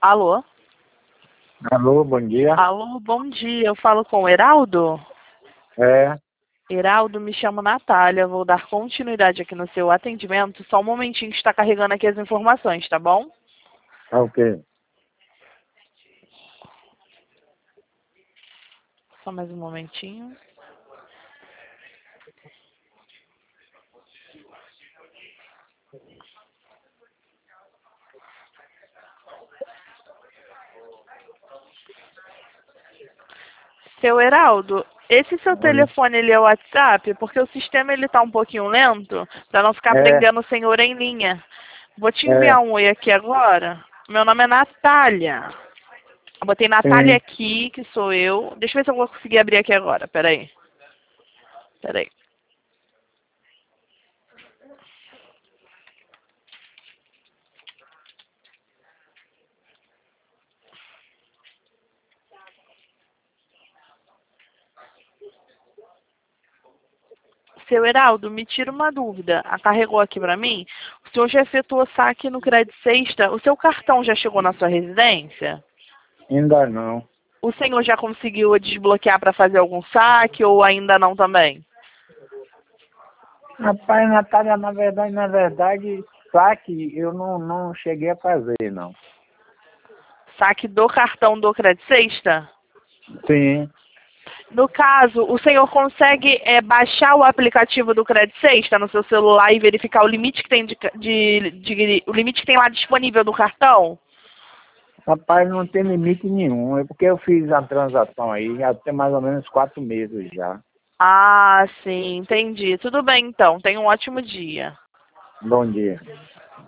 Alô? Alô, bom dia. Alô, bom dia. Eu falo com o Heraldo? É, Heraldo, me chamo Natália. Vou dar continuidade aqui no seu atendimento. Só um momentinho que está carregando aqui as informações, tá bom? ok. Só mais um momentinho. Seu Heraldo, esse seu Oi. telefone ele é o WhatsApp? Porque o sistema ele tá um pouquinho lento para não ficar É, prendendo o senhor em linha. Vou te é, enviar um oi aqui agora. Meu nome é Natália. Eu botei Natália sim. aqui, que sou eu. Deixa eu ver se eu vou conseguir abrir aqui agora. Peraí. Peraí. Seu Heraldo, me tira uma dúvida. Carregou aqui para mim? O senhor já efetuou saque no Crédito Sexta? O seu cartão já chegou na sua residência? Ainda não. O senhor já conseguiu desbloquear para fazer algum saque ou ainda não também? Rapaz, Natália, na verdade, saque eu não cheguei a fazer, não. Saque do cartão do Crédito Sexta? Sim. No caso, o senhor consegue baixar o aplicativo do Crédito Sexta no seu celular e verificar o limite que tem o limite que tem lá disponível do cartão? Rapaz, não tem limite nenhum. É porque eu fiz a transação aí, já tem mais ou menos 4 meses já. Ah, sim, entendi. Tudo bem então. Tenha um ótimo dia. Bom dia.